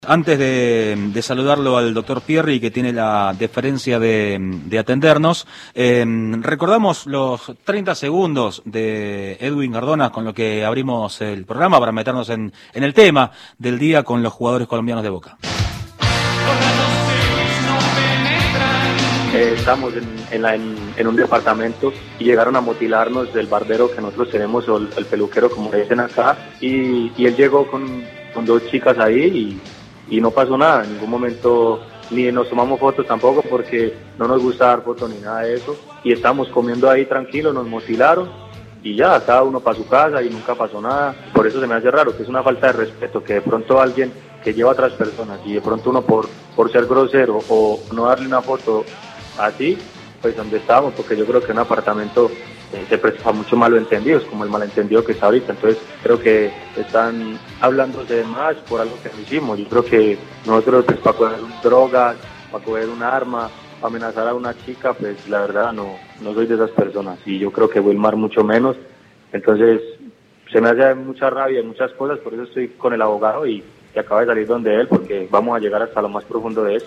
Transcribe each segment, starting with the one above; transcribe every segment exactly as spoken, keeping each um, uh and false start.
Antes de, de saludarlo al doctor Pierri, que tiene la deferencia de, de atendernos, eh, recordamos los treinta segundos de Edwin Cardona con lo que abrimos el programa para meternos en, en el tema del día con los jugadores colombianos de Boca. Eh, estamos en, en, la, en, en un departamento y llegaron a mutilarnos del barbero que nosotros tenemos, o el, el peluquero como le dicen acá, y, y él llegó con, con dos chicas ahí y... y no pasó nada, en ningún momento ni nos tomamos fotos tampoco porque no nos gusta dar fotos ni nada de eso, y estábamos comiendo ahí tranquilos, nos mutilaron y ya, cada uno para su casa y nunca pasó nada. Por eso se me hace raro, que es una falta de respeto, que de pronto alguien que lleva a otras personas y de pronto uno por, por ser grosero o no darle una foto así, pues donde estábamos, porque yo creo que un apartamento eh, se presta a muchos malentendidos, como el malentendido que está ahorita. Entonces creo que están hablándose de más por algo que no hicimos. Yo creo que nosotros, pues, para coger drogas, para coger un arma, para amenazar a una chica, pues la verdad no, no soy de esas personas, y yo creo que Wilmar mucho menos. Entonces se me hace mucha rabia y muchas cosas, por eso estoy con el abogado y, y acaba de salir donde él, porque vamos a llegar hasta lo más profundo de eso.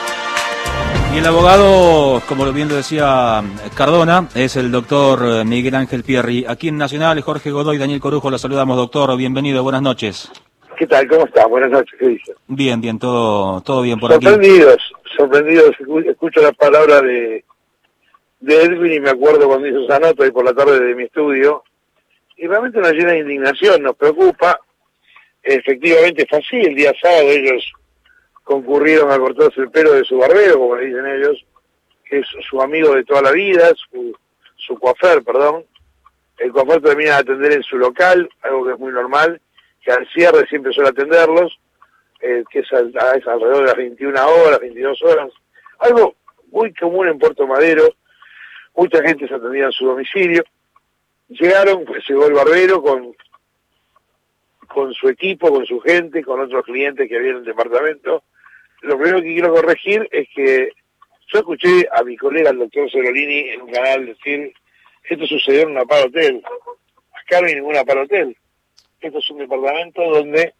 Y el abogado, como bien lo decía Cardona, es el doctor Miguel Ángel Pierri. Aquí en Nacional, Jorge Godoy y Daniel Corujo, lo saludamos, doctor. Bienvenido, buenas noches. ¿Qué tal? ¿Cómo está? Buenas noches, ¿qué dice? Bien, bien, todo todo bien por aquí. Sorprendidos, sorprendidos. Escucho la palabra de, de Edwin y me acuerdo cuando hizo esa nota y por la tarde de mi estudio. Y realmente nos llena de indignación, nos preocupa. Efectivamente fue así, el día sábado ellos concurrieron a cortarse el pelo de su barbero, como le dicen ellos, que es su amigo de toda la vida, su, su coafer, perdón. El coafer termina de atender en su local, algo que es muy normal, que al cierre siempre suele atenderlos, eh, que es, al, es alrededor de las veintiuna horas, veintidós horas, algo muy común en Puerto Madero. Mucha gente se atendía en su domicilio. Llegaron, pues llegó el barbero con, con su equipo, con su gente, con otros clientes que había en el departamento. Lo primero que quiero corregir es que yo escuché a mi colega, el doctor Cerolini, en un canal decir, esto sucedió en una par hotel. Acá no hay ninguna par hotel. Esto es un departamento donde,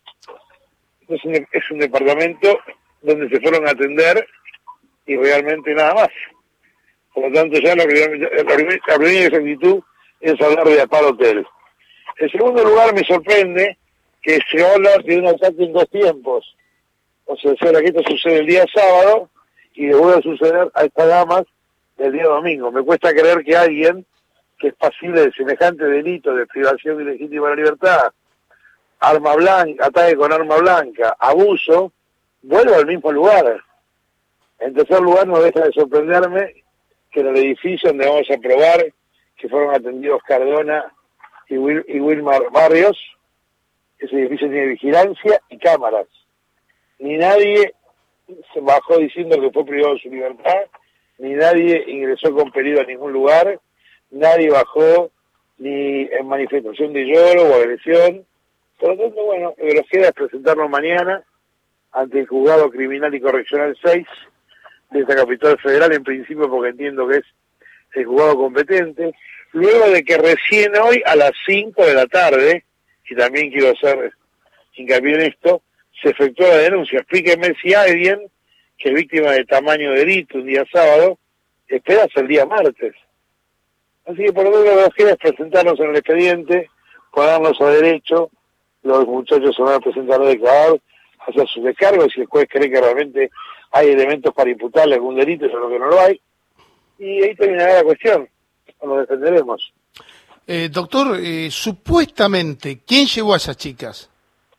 es un, es un departamento donde se fueron a atender y realmente nada más. Por lo tanto, ya la primera, la primera, la primera exactitud es hablar de par hotel. En segundo lugar, me sorprende que se habla de un ataque en dos tiempos. O sea, que esto sucede el día sábado y le vuelve a suceder a estas damas el día domingo. Me cuesta creer que alguien que es pasible de semejante delito de privación ilegítima de la libertad, arma blanca, ataque con arma blanca, abuso, vuelva al mismo lugar. En tercer lugar, no deja de sorprenderme que en el edificio donde vamos a probar que fueron atendidos Cardona y, Wil y Wilmar Barrios, ese edificio tiene vigilancia y cámaras. Ni nadie se bajó diciendo que fue privado de su libertad, ni nadie ingresó con pedido a ningún lugar, nadie bajó ni en manifestación de lloro o agresión. Por lo tanto, bueno, lo que nos queda es presentarnos mañana ante el Juzgado Criminal y Correccional seis de esta capital federal, en principio porque entiendo que es el juzgado competente, luego de que recién hoy a las cinco de la tarde, y también quiero hacer hincapié en esto, se efectuó la denuncia. Explíqueme si alguien que es víctima de tamaño delito un día sábado espera hasta el día martes. Así que por lo menos lo que nos queda es presentarnos en el expediente, ponernos a derecho, los muchachos se van a presentar a declarar, hacer sus descargos, si el juez cree que realmente hay elementos para imputarle algún delito, eso es lo que no lo hay, y ahí terminará la cuestión, nos defenderemos. Eh, doctor, eh, supuestamente, ¿quién llevó a esas chicas?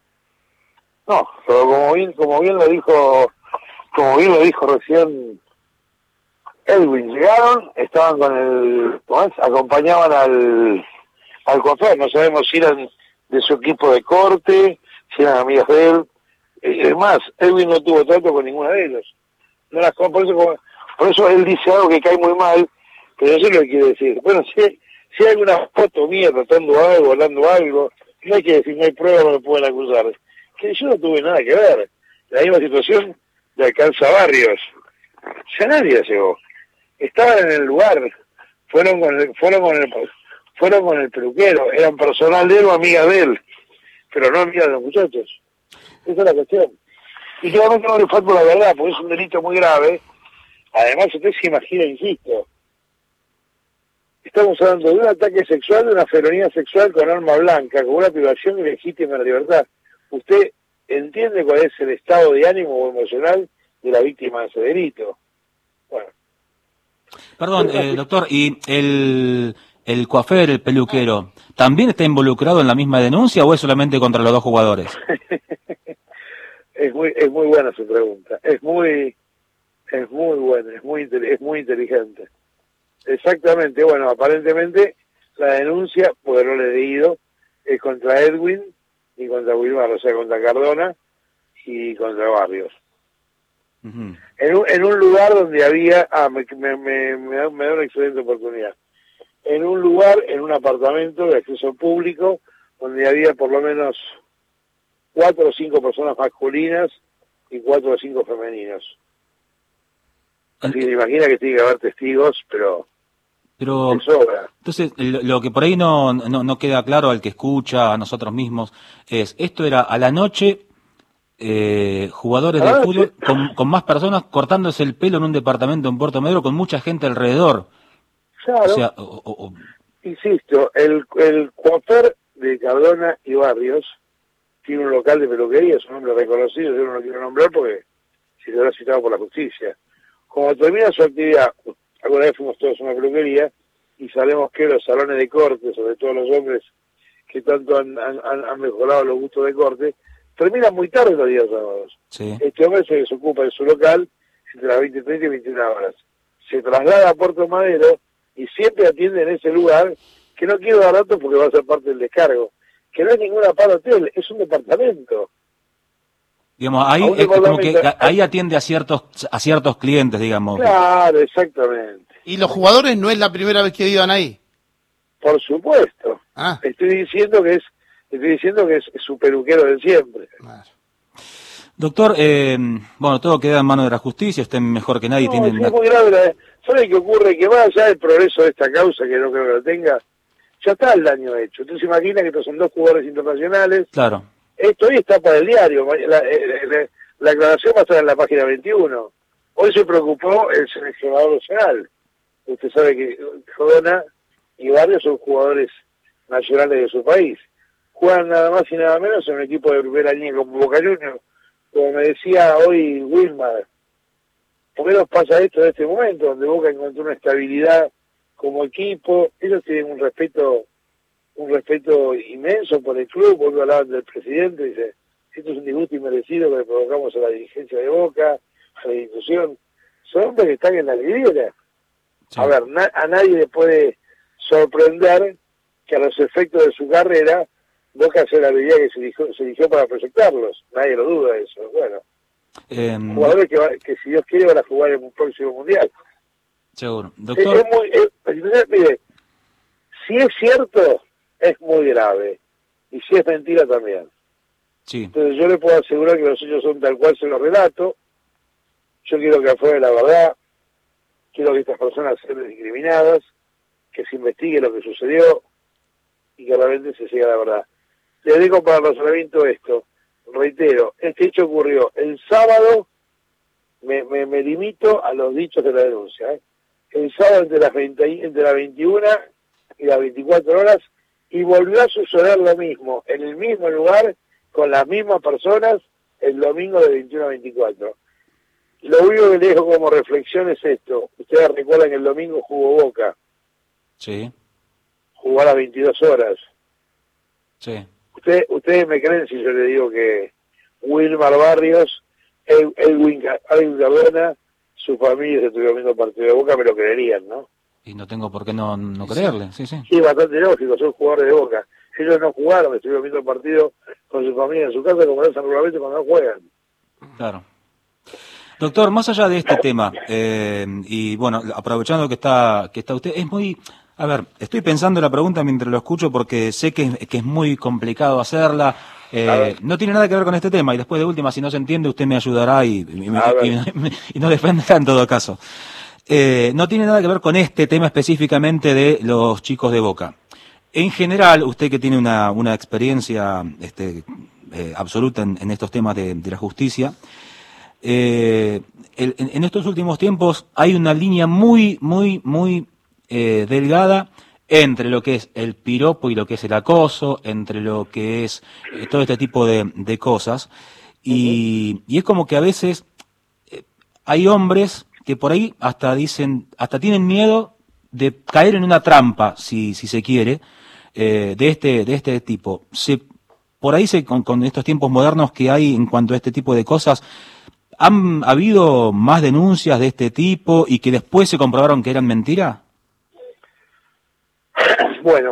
No, pero como bien, como bien lo dijo, como bien lo dijo recién Edwin, llegaron, estaban con el, ¿cómo es? Acompañaban al, al coafer, no sabemos si eran de su equipo de corte, si eran amigas de él. Es más, Edwin no tuvo trato con ninguna de ellos. No las, por eso, por eso él dice algo que cae muy mal, pero eso es lo que quiere decir. Bueno, si, si hay alguna foto mía tratando algo, hablando algo, no hay que decir, no hay pruebas, no me pueden acusar. Que yo no tuve nada que ver. La misma situación de Alcanza Barrios. Ya nadie llegó. Estaban en el lugar, fueron con el, fueron con el, fueron con el peluquero, eran personal de él o amigas de él, pero no amigas de los muchachos. Esa es la cuestión. Y claramente no le falta la verdad, porque es un delito muy grave. Además, usted se imagina, insisto, estamos hablando de un ataque sexual, de una felonía sexual con arma blanca, con una privación ilegítima de la libertad. ¿Usted entiende cuál es el estado de ánimo o emocional de la víctima de ese delito? Bueno. Perdón, eh, doctor, ¿y el, el coafer, el peluquero, también está involucrado en la misma denuncia o es solamente contra los dos jugadores? es muy es muy buena su pregunta. Es muy es muy buena, es muy es muy inteligente. Exactamente, bueno, aparentemente la denuncia, porque no le he leído, es contra Edwin y contra Wilmar, o sea, contra Cardona y contra Barrios. Uh-huh. En, un, en un lugar donde había, ah, me, me, me, me, da, me da una excelente oportunidad, en un lugar, en un apartamento de acceso público, donde había por lo menos cuatro o cinco personas masculinas y cuatro o cinco femeninos. Así que se imagina que tiene que haber testigos, pero... Pero, entonces, lo que por ahí no, no, no queda claro al que escucha, a nosotros mismos, es, esto era a la noche, eh, jugadores de ah, fútbol, sí. con, con más personas cortándose el pelo en un departamento en Puerto Madero, con mucha gente alrededor. Claro. O sea, o, o, o... Insisto, el, el coafer de Cardona y Barrios tiene un local de peluquería, es un hombre reconocido, yo no lo quiero nombrar porque si se habrá citado por la justicia. Cuando termina su actividad, alguna vez fuimos todos a una peluquería y sabemos que los salones de corte, sobre todo los hombres que tanto han, han, han mejorado los gustos de corte, terminan muy tarde los días sábados. Sí. Este hombre se desocupa de su local entre las veinte treinta y veintiuna horas. Se traslada a Puerto Madero y siempre atiende en ese lugar, que no quiero dar datos porque va a ser parte del descargo, que no es ninguna par hotel, es un departamento. Digamos, ahí es como que ahí atiende a ciertos a ciertos clientes, digamos. Claro, exactamente. ¿Y los jugadores no es la primera vez que iban ahí? Por supuesto. Ah. Estoy diciendo que es estoy diciendo que es su peluquero de siempre. Claro. Doctor, eh, bueno, todo queda en manos de la justicia, usted mejor que nadie no, tiene... Sí, una... es muy grave. ¿Sabe qué ocurre? Que más allá del progreso de esta causa, que no creo que lo tenga, ya está el daño hecho. Entonces imagina que estos son dos jugadores internacionales. Claro. Esto hoy está para el diario, la, la, la aclaración va a estar en la página veintiuno. Hoy se preocupó el seleccionador nacional. Usted sabe que Cardona y Barrios son jugadores nacionales de su país. Juegan nada más y nada menos en un equipo de primera línea como Boca Juniors. Como me decía hoy Wilmar, ¿por qué nos pasa esto en este momento? Donde Boca encontró una estabilidad como equipo, ellos tienen un respeto un respeto inmenso por el club, porque hablaban del presidente, dice, esto es un disgusto inmerecido que le provocamos a la dirigencia de Boca, a la institución. Son hombres que están en la liguera. Sí. A ver, na a nadie le puede sorprender que a los efectos de su carrera Boca sea la habilidad que se eligió, se eligió para proyectarlos. Nadie lo duda de eso. Bueno, eh, jugadores que, va, que si Dios quiere van a jugar en un próximo mundial. Seguro. Doctor... Es, es muy, es, mire, si es cierto, es muy grave. Y si es mentira también. Sí. Entonces yo le puedo asegurar que los hechos son tal cual se los relato. Yo quiero que afuera la verdad. Quiero que estas personas sean discriminadas, que se investigue lo que sucedió y que realmente se llegue a la verdad. Le digo para el razonamiento esto. Reitero, este hecho ocurrió el sábado, me, me, me limito a los dichos de la denuncia. ¿eh? El sábado entre las, veinte, entre las veintiuna y las veinticuatro horas, y volvió a suceder lo mismo, en el mismo lugar, con las mismas personas, el domingo de veintiuno a veinticuatro. Lo único que le dejo como reflexión es esto. Ustedes recuerdan que el domingo jugó Boca. Sí. Jugó a las veintidós horas. Sí. Usted, ustedes me creen si yo le digo que Wilmar Barrios, Ed, Edwin, Edwin Cardona, su familia se estuvieron viendo partido de Boca, me lo creerían, ¿no? Y no tengo por qué no, no creerle, sí, sí. Sí, bastante lógico, son jugadores de Boca. Ellos no jugaron, estuvieron viendo el partido con su familia en su casa, como lo hacen regularmente cuando no juegan. Claro. Doctor, más allá de este tema, eh, y bueno, aprovechando que está que está usted, es muy... A ver, estoy pensando en la pregunta mientras lo escucho porque sé que, que es muy complicado hacerla. Eh, no tiene nada que ver con este tema y después de última, si no se entiende, usted me ayudará y, y, y, y, y nos defenderá en todo caso. Eh, no tiene nada que ver con este tema específicamente de los chicos de Boca. En general, usted que tiene una, una experiencia este, eh, absoluta en, en estos temas de, de la justicia, eh, el, en, en estos últimos tiempos hay una línea muy, muy, muy eh, delgada entre lo que es el piropo y lo que es el acoso, entre lo que es eh, todo este tipo de, de cosas, y, uh-huh. y es como que a veces eh, hay hombres que por ahí hasta dicen, hasta tienen miedo de caer en una trampa, si, si se quiere, eh, de este, de este tipo. Se, por ahí se, con, con estos tiempos modernos que hay en cuanto a este tipo de cosas, ¿han habido más denuncias de este tipo y que después se comprobaron que eran mentira? Bueno,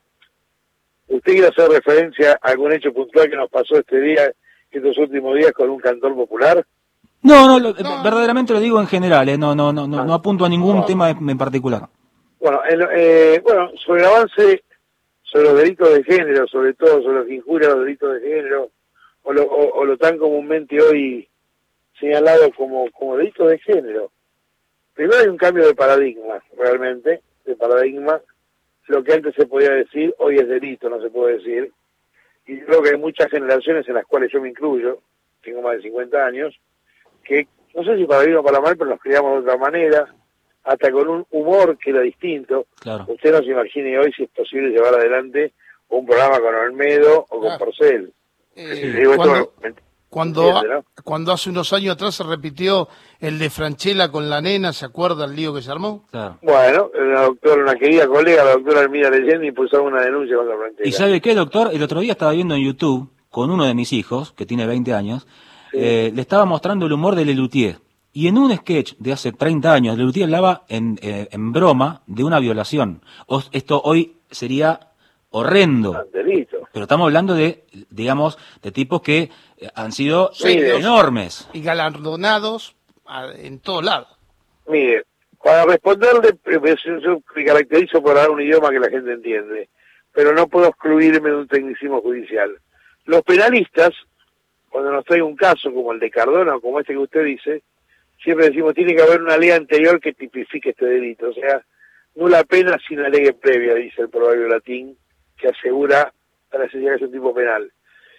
¿usted quiere hacer referencia a algún hecho puntual que nos pasó este día, estos últimos días con un cantor popular? No, no, lo, no, verdaderamente lo digo en general, eh, no, no, no, no, no apunto a ningún no. tema en particular. Bueno, el, eh, bueno, sobre el avance sobre los delitos de género, sobre todo sobre los injurias a los delitos de género, o lo, o, o lo tan comúnmente hoy señalado como, como delitos de género. Primero hay un cambio de paradigma, realmente, de paradigma. Lo que antes se podía decir, hoy es delito, no se puede decir. Y creo que hay muchas generaciones en las cuales yo me incluyo, tengo más de cincuenta años, que no sé si para bien o para mal, pero nos criamos de otra manera, hasta con un humor que era distinto. Claro. Usted no se imagine hoy si es posible llevar adelante un programa con Olmedo o con ah. Porcel. Eh, Digo, cuando, esto, cuando, entiende, ¿no? cuando hace unos años atrás se repitió el de Franchella con la nena, ¿se acuerda el lío que se armó? Claro. Bueno, la doctora, una querida colega, la doctora Armida Leyenda, impulsó una denuncia contra Franchella. ¿Y sabe qué, doctor? El otro día estaba viendo en YouTube, con uno de mis hijos, que tiene veinte años, sí. eh, le estaba mostrando el humor de Lelutier. Y en un sketch de hace treinta años, Lelutier hablaba en, eh, en broma de una violación. O, esto hoy sería horrendo. Ah, delito. Pero estamos hablando de, digamos, de tipos que han sido sí, enormes. Y galardonados a, en todos lados. Mire, para responderle, yo me caracterizo por hablar un idioma que la gente entiende, pero no puedo excluirme de un tecnicismo judicial. Los penalistas, cuando nos trae un caso como el de Cardona o como este que usted dice, siempre decimos, tiene que haber una ley anterior que tipifique este delito. O sea, nula pena sin alegue previa, dice el proverbio latín, que asegura la necesidad de ese tipo penal.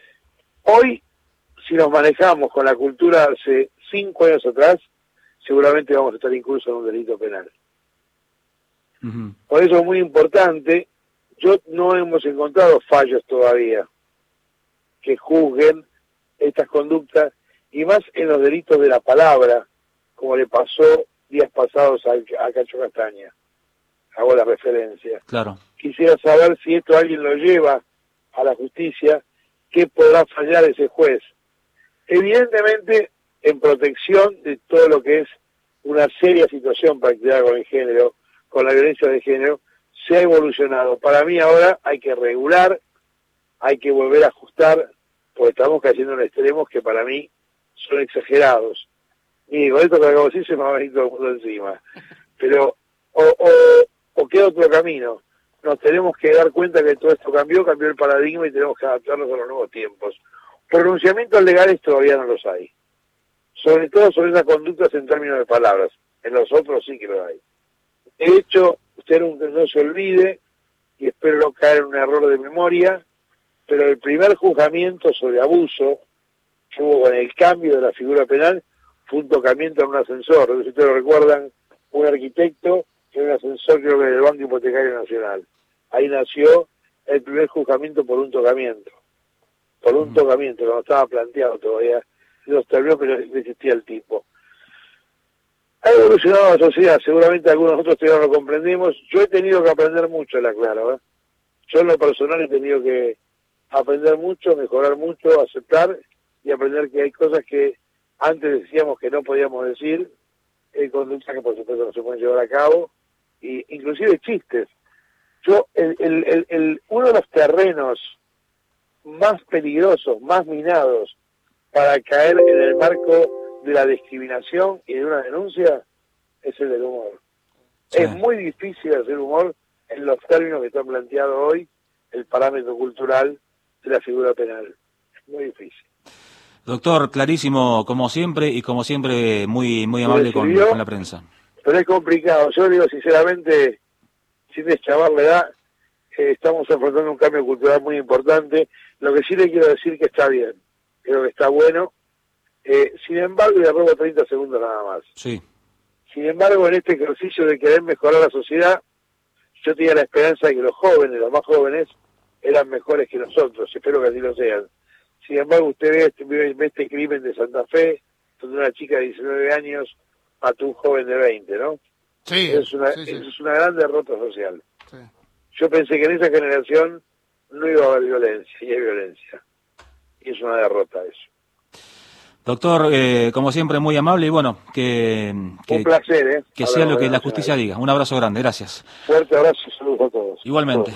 Hoy, si nos manejamos con la cultura de hace cinco años atrás, seguramente vamos a estar incluso en un delito penal. Uh-huh. Por eso es muy importante, yo no hemos encontrado fallos todavía que juzguen estas conductas, y más en los delitos de la palabra, como le pasó días pasados a, a Cacho Castaña. Hago la referencia. Claro. Quisiera saber si esto alguien lo lleva a la justicia, ¿qué podrá fallar ese juez? Evidentemente, en protección de todo lo que es una seria situación practicada con el género, con la violencia de género, se ha evolucionado. Para mí ahora hay que regular, hay que volver a ajustar, porque estamos cayendo en extremos que para mí son exagerados. Y con esto que acabo de decir se me va a venir todo el mundo encima. Pero, o, o, o queda otro camino. Nos tenemos que dar cuenta que todo esto cambió, cambió el paradigma y tenemos que adaptarnos a los nuevos tiempos. Pronunciamientos legales todavía no los hay. Sobre todo sobre esas conductas en términos de palabras. En los otros sí que lo hay. De hecho, usted nunca no se olvide, y espero no caer en un error de memoria, pero el primer juzgamiento sobre abuso que hubo con el cambio de la figura penal fue un tocamiento en un ascensor. Si ustedes lo recuerdan, un arquitecto en un ascensor, creo que del Banco Hipotecario Nacional. Ahí nació el primer juzgamiento por un tocamiento. Por un tocamiento, que no estaba planteado todavía. Los terminó, pero existía el tipo. Ha evolucionado la sociedad, seguramente algunos de nosotros todavía no lo comprendemos. Yo he tenido que aprender mucho, la claro. ¿eh? Yo en lo personal he tenido que aprender mucho, mejorar mucho, aceptar y aprender que hay cosas que antes decíamos que no podíamos decir, hay conductas que por supuesto no se pueden llevar a cabo, y inclusive chistes. Yo, el, el, el, el, uno de los terrenos más peligrosos, más minados para caer en el marco de la discriminación y de una denuncia es el del humor. Sí. Es muy difícil hacer humor en los términos que están planteados hoy, el parámetro cultural de la figura penal. Es muy difícil. Doctor, clarísimo como siempre y como siempre muy muy amable con, con la prensa. Pero es complicado. Yo digo sinceramente, sin deschavar la edad, eh, estamos afrontando un cambio cultural muy importante. Lo que sí le quiero decir que está bien, creo que está bueno, Eh, sin embargo, y le robo treinta segundos nada más. Sí. Sin embargo, en este ejercicio de querer mejorar la sociedad, yo tenía la esperanza de que los jóvenes, los más jóvenes, eran mejores que nosotros. Espero que así lo sean. Sin embargo, usted ve este, ve este crimen de Santa Fe, donde una chica de diecinueve años mató a un joven de veinte, ¿no? Sí. Es una, sí, sí. es una gran derrota social. Sí. Yo pensé que en esa generación no iba a haber violencia, y hay violencia. Y es una derrota eso. Doctor, eh, como siempre, muy amable y bueno, que, que, un placer, ¿eh? que sea lo que la justicia diga. Un abrazo grande, gracias. Fuerte abrazo y saludos a todos. Igualmente. Todos.